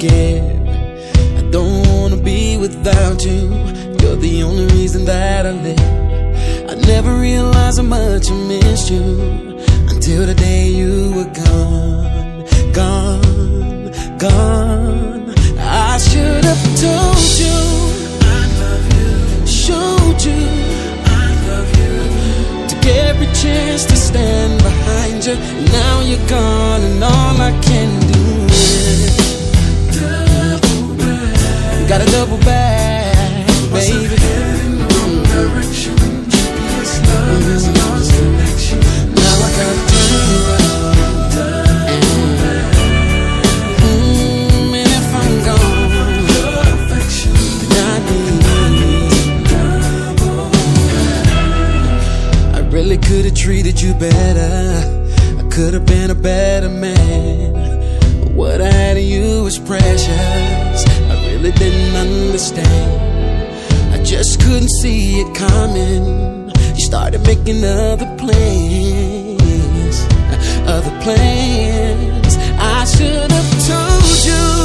forget. I don't wanna be without you. You're the only reason that I live. I never realized how much I missed you until the day you were gone, gone, gone. I should have told you I love you, showed you I love you, took every chance to stand behind you. Now you're gone and all I can do is double back. Gotta double back, baby. Direction, GPS love is lost connection. Now I gotta turn around, double back. And if I'm gone, your affection, then I need double back. I really could've treated you better. I could've been a better man. But what I had of you was precious. I really didn't understand. I just couldn't see it coming. You started making other plans, other plans. I should have told you